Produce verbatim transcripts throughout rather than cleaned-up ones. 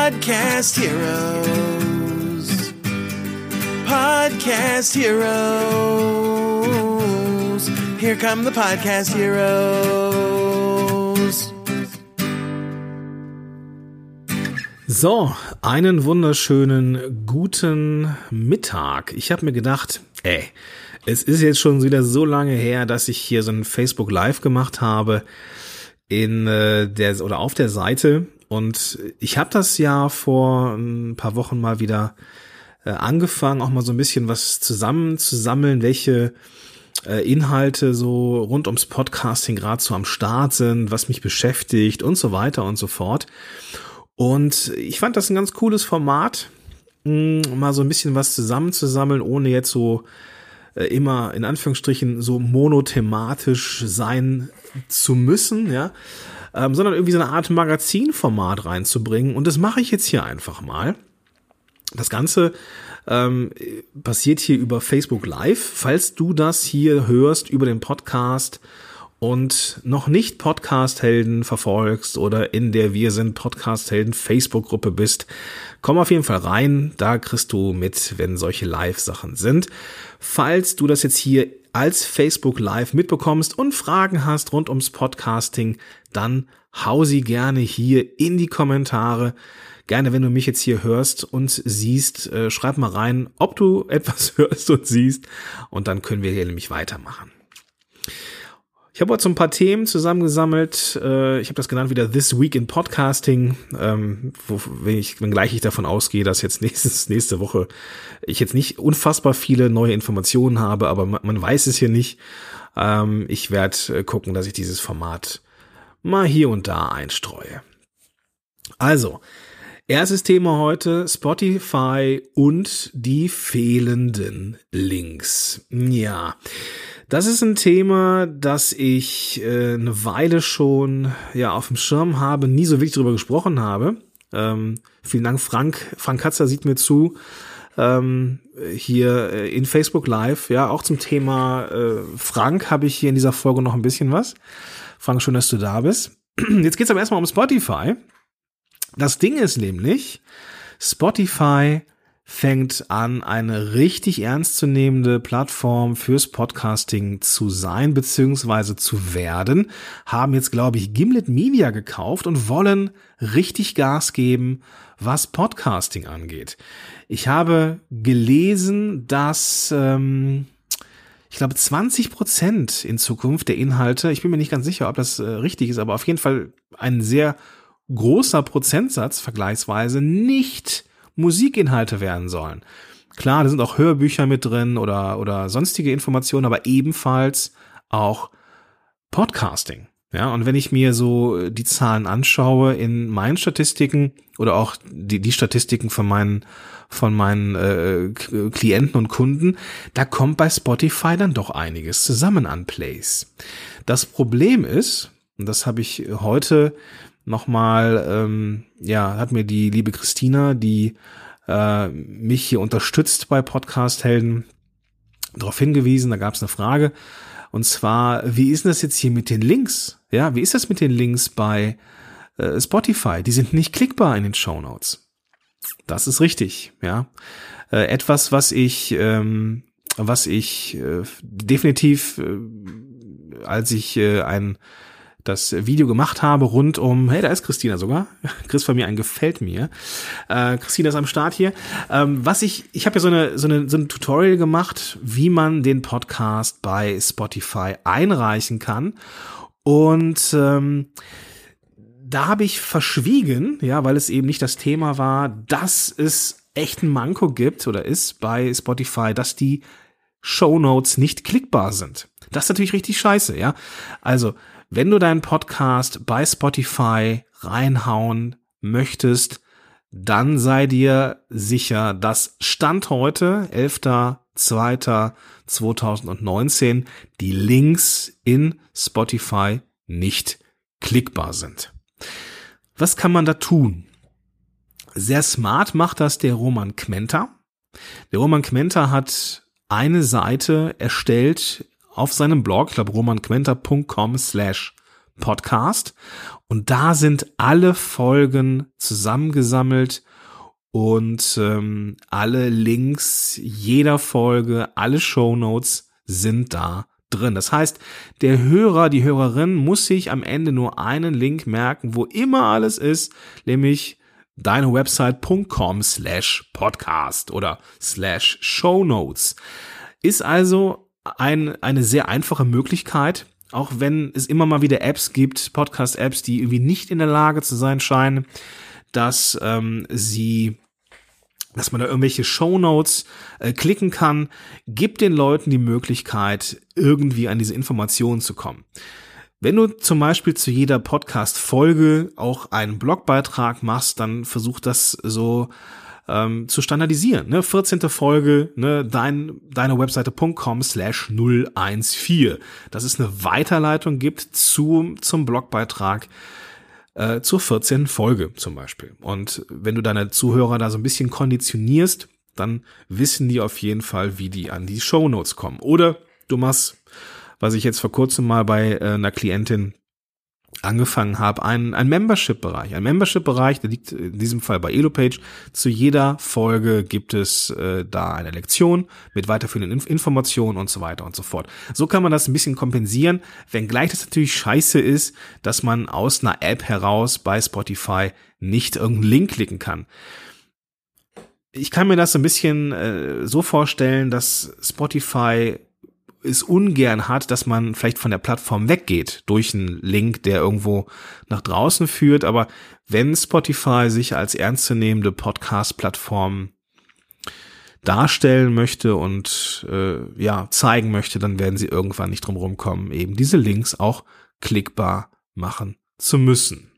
Podcast Heroes. Podcast Heroes. Here come the Podcast Heroes. So, einen wunderschönen guten Mittag. Ich habe mir gedacht, ey, es ist jetzt schon wieder so lange her, dass ich hier so ein Facebook Live gemacht habe in äh, der oder auf der Seite, und ich habe das ja vor ein paar Wochen mal wieder äh, angefangen, auch mal so ein bisschen was zusammenzusammeln, welche äh, Inhalte so rund ums Podcasting gerade so am Start sind, was mich beschäftigt und so weiter und so fort. Und ich fand das ein ganz cooles Format, mh, mal so ein bisschen was zusammenzusammeln, ohne jetzt so äh, immer in Anführungsstrichen so monothematisch sein zu müssen, ja, ähm, sondern irgendwie so eine Art Magazinformat reinzubringen. Und das mache ich jetzt hier einfach mal. Das Ganze ähm, passiert hier über Facebook Live. Falls du das hier hörst über den Podcast und noch nicht Podcast-Helden verfolgst oder in der Wir sind Podcast-Helden Facebook-Gruppe bist, komm auf jeden Fall rein, da kriegst du mit, wenn solche Live-Sachen sind. Falls du das jetzt hier als Facebook Live mitbekommst und Fragen hast rund ums Podcasting, dann hau sie gerne hier in die Kommentare. Gerne, wenn du mich jetzt hier hörst und siehst, äh, schreib mal rein, ob du etwas hörst und siehst, und dann können wir hier nämlich weitermachen. Ich habe heute so ein paar Themen zusammengesammelt. Ich habe das genannt wieder This Week in Podcasting, ähm, wo, wenn ich, wenngleich ich davon ausgehe, dass jetzt nächstes, nächste Woche ich jetzt nicht unfassbar viele neue Informationen habe, aber man, man weiß es hier nicht. Ähm, ich werde gucken, dass ich dieses Format mal hier und da einstreue. Also, erstes Thema heute, Spotify und die fehlenden Links. Ja, das ist ein Thema, das ich äh, eine Weile schon ja auf dem Schirm habe, nie so wirklich drüber gesprochen habe. Ähm, vielen Dank, Frank. Frank Katzer sieht mir zu. Ähm, hier äh, in Facebook Live, ja, auch zum Thema äh, Frank habe ich hier in dieser Folge noch ein bisschen was. Frank, schön, dass du da bist. Jetzt geht's aber erstmal um Spotify. Das Ding ist nämlich, Spotify fängt an, eine richtig ernstzunehmende Plattform fürs Podcasting zu sein, beziehungsweise zu werden, haben jetzt, glaube ich, Gimlet Media gekauft und wollen richtig Gas geben, was Podcasting angeht. Ich habe gelesen, dass, ähm, ich glaube, zwanzig Prozent in Zukunft der Inhalte, ich bin mir nicht ganz sicher, ob das äh, richtig ist, aber auf jeden Fall ein sehr großer Prozentsatz vergleichsweise nicht Musikinhalte werden sollen. Klar, da sind auch Hörbücher mit drin oder oder sonstige Informationen, aber ebenfalls auch Podcasting. Ja, und wenn ich mir so die Zahlen anschaue in meinen Statistiken oder auch die die Statistiken von meinen von meinen äh, Klienten und Kunden, da kommt bei Spotify dann doch einiges zusammen an Plays. Das Problem ist, und das habe ich heute nochmal, ähm, ja, hat mir die liebe Christina, die äh, mich hier unterstützt bei Podcast-Helden, darauf hingewiesen. Da gab es eine Frage, und zwar, wie ist denn das jetzt hier mit den Links? Ja, wie ist das mit den Links bei äh, Spotify? Die sind nicht klickbar in den Shownotes. Das ist richtig, ja. Äh, etwas, was ich, ähm, was ich äh, definitiv, äh, als ich äh, ein das Video gemacht habe rund um, hey, da ist Christina sogar, Chris von mir ein Gefällt mir, äh, Christina ist am Start hier, ähm, was ich, ich habe ja so eine, so eine, so ein Tutorial gemacht, wie man den Podcast bei Spotify einreichen kann, und ähm, da habe ich verschwiegen, ja, weil es eben nicht das Thema war, dass es echt ein Manko gibt oder ist bei Spotify, dass die Shownotes nicht klickbar sind. Das ist natürlich richtig scheiße, ja, also wenn du deinen Podcast bei Spotify reinhauen möchtest, dann sei dir sicher, dass Stand heute, elfter zweiter zweitausendneunzehn, die Links in Spotify nicht klickbar sind. Was kann man da tun? Sehr smart macht das der Roman Kmenter. Der Roman Kmenter hat eine Seite erstellt auf seinem Blog, ich glaube romankmenter punkt com slash Podcast. Und da sind alle Folgen zusammengesammelt und ähm, alle Links jeder Folge, alle Shownotes sind da drin. Das heißt, der Hörer, die Hörerin muss sich am Ende nur einen Link merken, wo immer alles ist, nämlich deinewebsite.com slash podcast oder slash shownotes. Ist also ein, eine sehr einfache Möglichkeit, auch wenn es immer mal wieder Apps gibt, Podcast-Apps, die irgendwie nicht in der Lage zu sein scheinen, dass ähm, sie dass man da irgendwelche Shownotes äh, klicken kann, gibt den Leuten die Möglichkeit, irgendwie an diese Informationen zu kommen. Wenn du zum Beispiel zu jeder Podcast-Folge auch einen Blogbeitrag machst, dann versuch das so ähm, zu standardisieren. Ne? vierzehnte Folge, ne? Dein, deinewebseite.com slash null eins vier. Dass es eine Weiterleitung gibt zu, zum Blogbeitrag äh, zur vierzehnten Folge zum Beispiel. Und wenn du deine Zuhörer da so ein bisschen konditionierst, dann wissen die auf jeden Fall, wie die an die Shownotes kommen. Oder du machst, was ich jetzt vor kurzem mal bei äh, einer Klientin angefangen habe, ein, ein Membership-Bereich. Ein Membership-Bereich, der liegt in diesem Fall bei Elopage. Zu jeder Folge gibt es äh, da eine Lektion mit weiterführenden Inf- Informationen und so weiter und so fort. So kann man das ein bisschen kompensieren, wenngleich das natürlich scheiße ist, dass man aus einer App heraus bei Spotify nicht irgendeinen Link klicken kann. Ich kann mir das ein bisschen äh, so vorstellen, dass Spotify es ungern hat, dass man vielleicht von der Plattform weggeht durch einen Link, der irgendwo nach draußen führt. Aber wenn Spotify sich als ernstzunehmende Podcast-Plattform darstellen möchte und äh, ja zeigen möchte, dann werden sie irgendwann nicht drum rumkommen, eben diese Links auch klickbar machen zu müssen.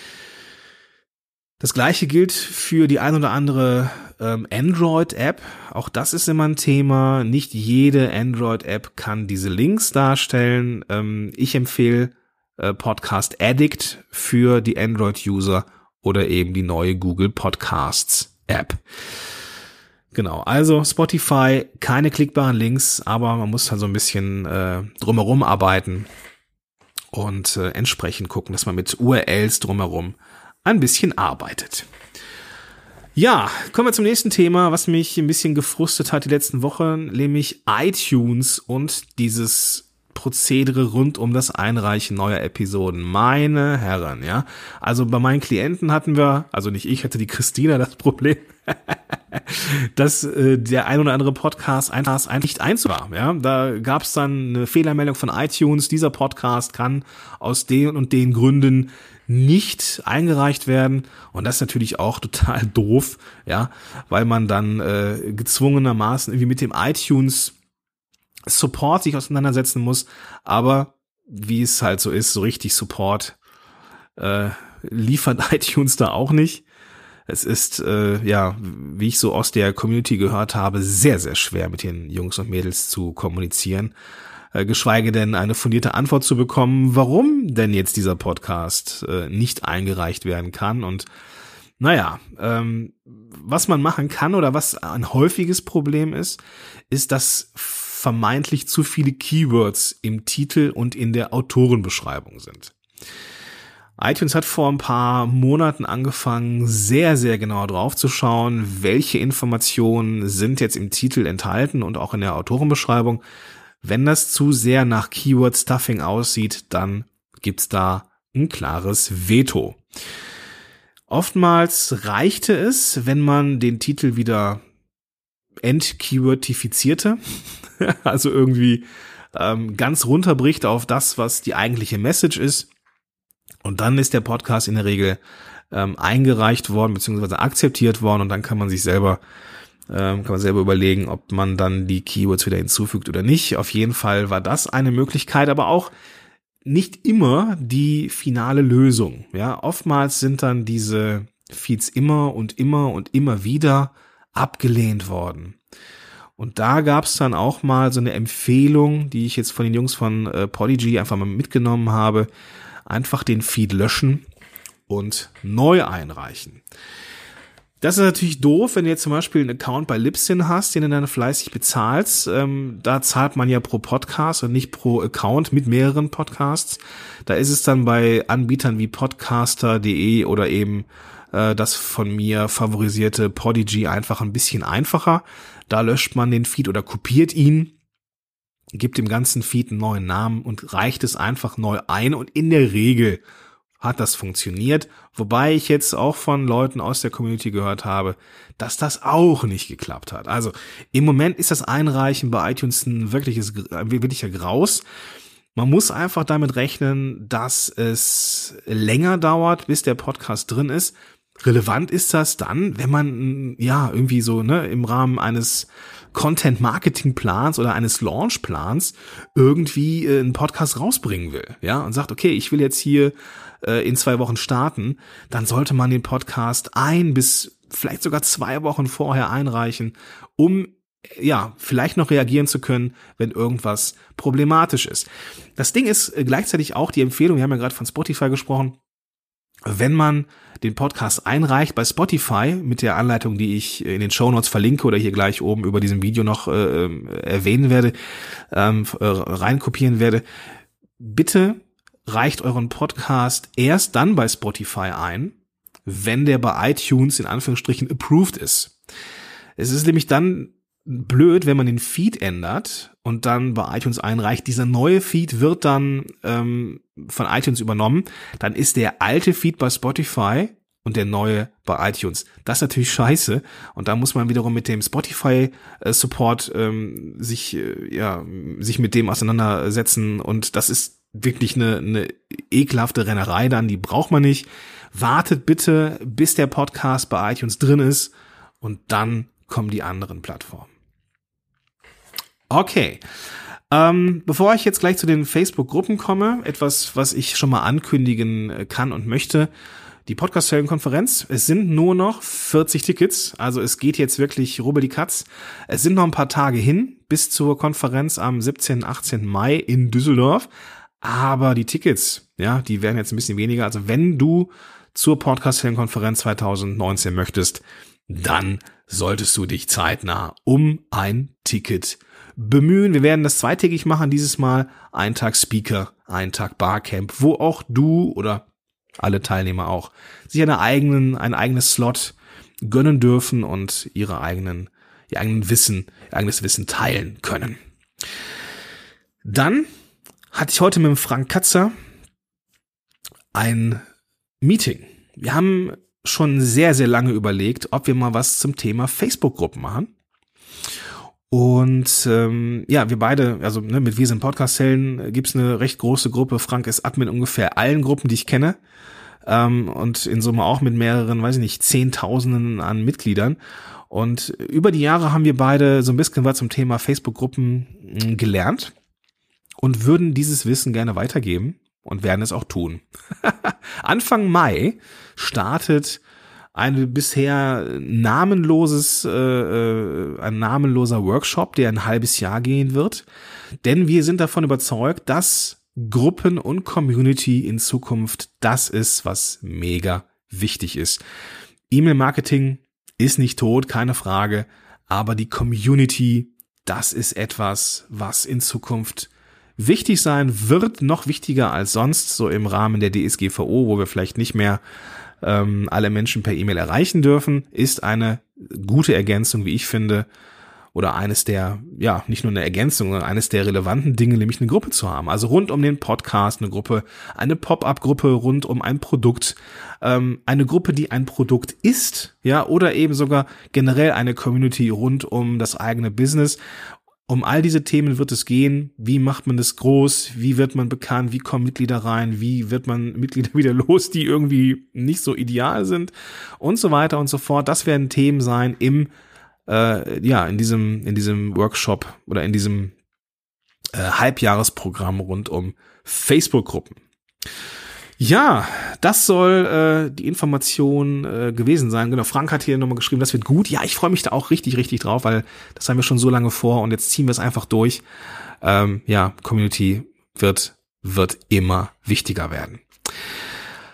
Das gleiche gilt für die ein oder andere ähm, Android-App. Auch das ist immer ein Thema. Nicht jede Android-App kann diese Links darstellen. Ähm, ich empfehle äh, Podcast Addict für die Android-User oder eben die neue Google Podcasts-App. Genau, also Spotify, keine klickbaren Links, aber man muss halt so ein bisschen äh, drumherum arbeiten und äh, entsprechend gucken, dass man mit U R Ls drumherum ein bisschen arbeitet. Ja, kommen wir zum nächsten Thema, was mich ein bisschen gefrustet hat die letzten Wochen, nämlich iTunes und dieses Prozedere rund um das Einreichen neuer Episoden. Meine Herren, ja. Also bei meinen Klienten hatten wir, also nicht ich, hatte die Christina das Problem, dass äh, der ein oder andere Podcast einfach nicht eins war. Ja, da gab es dann eine Fehlermeldung von iTunes. Dieser Podcast kann aus den und den Gründen nicht eingereicht werden. Und das ist natürlich auch total doof, ja, weil man dann äh, gezwungenermaßen irgendwie mit dem iTunes Support sich auseinandersetzen muss. Aber wie es halt so ist, so richtig Support äh, liefert iTunes da auch nicht. Es ist, äh, ja, wie ich so aus der Community gehört habe, sehr, sehr schwer mit den Jungs und Mädels zu kommunizieren. Äh, geschweige denn eine fundierte Antwort zu bekommen, warum denn jetzt dieser Podcast äh, nicht eingereicht werden kann. Und naja, ähm, was man machen kann oder was ein häufiges Problem ist, ist, dass vermeintlich zu viele Keywords im Titel und in der Autorenbeschreibung sind. iTunes hat vor ein paar Monaten angefangen, sehr, sehr genau drauf zu schauen, welche Informationen sind jetzt im Titel enthalten und auch in der Autorenbeschreibung. Wenn das zu sehr nach Keyword-Stuffing aussieht, dann gibt's da ein klares Veto. Oftmals reichte es, wenn man den Titel wieder entkeywordtifizierte, also irgendwie ähm, ganz runterbricht auf das, was die eigentliche Message ist. Und dann ist der Podcast in der Regel ähm, eingereicht worden bzw. akzeptiert worden und dann kann man sich selber ähm, kann man selber überlegen, ob man dann die Keywords wieder hinzufügt oder nicht. Auf jeden Fall war das eine Möglichkeit, aber auch nicht immer die finale Lösung. Ja, oftmals sind dann diese Feeds immer und immer und immer wieder abgelehnt worden. Und da gab es dann auch mal so eine Empfehlung, die ich jetzt von den Jungs von äh, Podigy einfach mal mitgenommen habe. Einfach den Feed löschen und neu einreichen. Das ist natürlich doof, wenn du jetzt zum Beispiel einen Account bei Libsyn hast, den du dann fleißig bezahlst. Ähm, da zahlt man ja pro Podcast und nicht pro Account mit mehreren Podcasts. Da ist es dann bei Anbietern wie podcaster punkt de oder eben äh, das von mir favorisierte Podigy einfach ein bisschen einfacher. Da löscht man den Feed oder kopiert ihn, gibt dem ganzen Feed einen neuen Namen und reicht es einfach neu ein. Und in der Regel hat das funktioniert, wobei ich jetzt auch von Leuten aus der Community gehört habe, dass das auch nicht geklappt hat. Also im Moment ist das Einreichen bei iTunes ein wirkliches, ein wirklicher Graus. Man muss einfach damit rechnen, dass es länger dauert, bis der Podcast drin ist. Relevant ist das dann, wenn man ja irgendwie so ne im Rahmen eines Content-Marketing-Plans oder eines Launch-Plans irgendwie äh, einen Podcast rausbringen will, ja, und sagt, okay, ich will jetzt hier äh, in zwei Wochen starten, dann sollte man den Podcast ein bis vielleicht sogar zwei Wochen vorher einreichen, um ja, vielleicht noch reagieren zu können, wenn irgendwas problematisch ist. Das Ding ist äh, gleichzeitig auch die Empfehlung, wir haben ja gerade von Spotify gesprochen, wenn man den Podcast einreicht bei Spotify mit der Anleitung, die ich in den Shownotes verlinke oder hier gleich oben über diesem Video noch äh, erwähnen werde, ähm, äh, reinkopieren werde, bitte reicht euren Podcast erst dann bei Spotify ein, wenn der bei iTunes in Anführungsstrichen approved ist. Es ist nämlich dann blöd, wenn man den Feed ändert und dann bei iTunes einreicht. Dieser neue Feed wird dann ähm, von iTunes übernommen. Dann ist der alte Feed bei Spotify und der neue bei iTunes. Das ist natürlich scheiße. Und da muss man wiederum mit dem Spotify-Support ähm, sich äh, ja sich mit dem auseinandersetzen. Und das ist wirklich eine, eine ekelhafte Rennerei dann. Die braucht man nicht. Wartet bitte, bis der Podcast bei iTunes drin ist und dann kommen die anderen Plattformen. Okay, ähm, bevor ich jetzt gleich zu den Facebook-Gruppen komme, etwas, was ich schon mal ankündigen kann und möchte, die Podcast-Helden-Konferenz, es sind nur noch vierzig Tickets, also es geht jetzt wirklich rubbel die Katz. Es sind noch ein paar Tage hin bis zur Konferenz am siebzehnten, achtzehnten Mai in Düsseldorf, aber die Tickets, ja, die werden jetzt ein bisschen weniger. Also wenn du zur Podcast-Helden-Konferenz zwanzig neunzehn möchtest, dann solltest du dich zeitnah um ein Ticket bemühen. Wir werden das zweitägig machen, dieses Mal ein Tag Speaker, ein Tag Barcamp, wo auch du oder alle Teilnehmer auch sich einen eigenen, ein eigenes Slot gönnen dürfen und ihre eigenen, ihr eigenen Wissen, ihr eigenes Wissen teilen können. Dann hatte ich heute mit dem Frank Katzer ein Meeting. Wir haben schon sehr, sehr lange überlegt, ob wir mal was zum Thema Facebook-Gruppen machen. Und ähm, ja, wir beide, also ne, mit Wir sind Podcast-Helden gibt's eine recht große Gruppe. Frank ist Admin ungefähr allen Gruppen, die ich kenne. Ähm, und in Summe auch mit mehreren, weiß ich nicht, Zehntausenden an Mitgliedern. Und über die Jahre haben wir beide so ein bisschen was zum Thema Facebook-Gruppen gelernt und würden dieses Wissen gerne weitergeben und werden es auch tun. Anfang Mai startet ein bisher namenloses, äh, ein namenloser Workshop, der ein halbes Jahr gehen wird. Denn wir sind davon überzeugt, dass Gruppen und Community in Zukunft das ist, was mega wichtig ist. E-Mail-Marketing ist nicht tot, keine Frage, aber die Community, das ist etwas, was in Zukunft wichtig sein wird, noch wichtiger als sonst, so im Rahmen der D S G V O, wo wir vielleicht nicht mehr ähm, alle Menschen per E-Mail erreichen dürfen, ist eine gute Ergänzung, wie ich finde, oder eines der, ja, nicht nur eine Ergänzung, sondern eines der relevanten Dinge, nämlich eine Gruppe zu haben. Also rund um den Podcast eine Gruppe, eine Pop-up-Gruppe rund um ein Produkt, ähm, eine Gruppe, die ein Produkt ist, ja, oder eben sogar generell eine Community rund um das eigene Business. Um all diese Themen wird es gehen. Wie macht man das groß? Wie wird man bekannt? Wie kommen Mitglieder rein? Wie wird man Mitglieder wieder los, die irgendwie nicht so ideal sind? Und so weiter und so fort. Das werden Themen sein im, äh, ja, in diesem, in diesem Workshop oder in diesem äh, Halbjahresprogramm rund um Facebook-Gruppen. Ja, das soll äh, die Information äh, gewesen sein. Genau, Frank hat hier nochmal geschrieben, das wird gut. Ja, ich freue mich da auch richtig, richtig drauf, weil das haben wir schon so lange vor und jetzt ziehen wir es einfach durch. Ähm, ja, Community wird, wird immer wichtiger werden.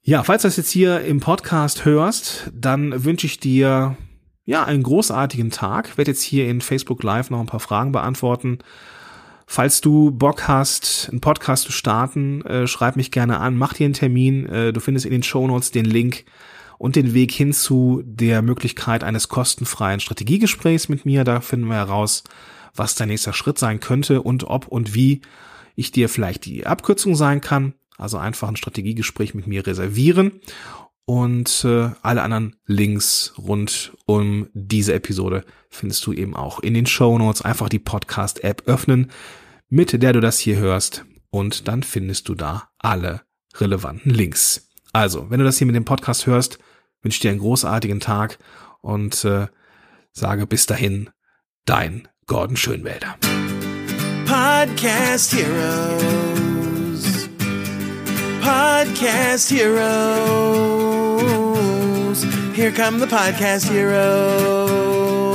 Ja, falls du das jetzt hier im Podcast hörst, dann wünsche ich dir ja einen großartigen Tag. Ich werde jetzt hier in Facebook Live noch ein paar Fragen beantworten. Falls du Bock hast, einen Podcast zu starten, äh, schreib mich gerne an, mach dir einen Termin. Äh, du findest in den Shownotes den Link und den Weg hin zu der Möglichkeit eines kostenfreien Strategiegesprächs mit mir. Da finden wir heraus, was dein nächster Schritt sein könnte und ob und wie ich dir vielleicht die Abkürzung sein kann. Also einfach ein Strategiegespräch mit mir reservieren. Und äh, alle anderen Links rund um diese Episode findest du eben auch in den Shownotes. Einfach die Podcast-App öffnen, mit der du das hier hörst. Und dann findest du da alle relevanten Links. Also, wenn du das hier mit dem Podcast hörst, wünsche ich dir einen großartigen Tag und äh, sage bis dahin, dein Gordon Schönwälder. Podcast Heroes. Podcast Heroes. Here come the Podcast Heroes.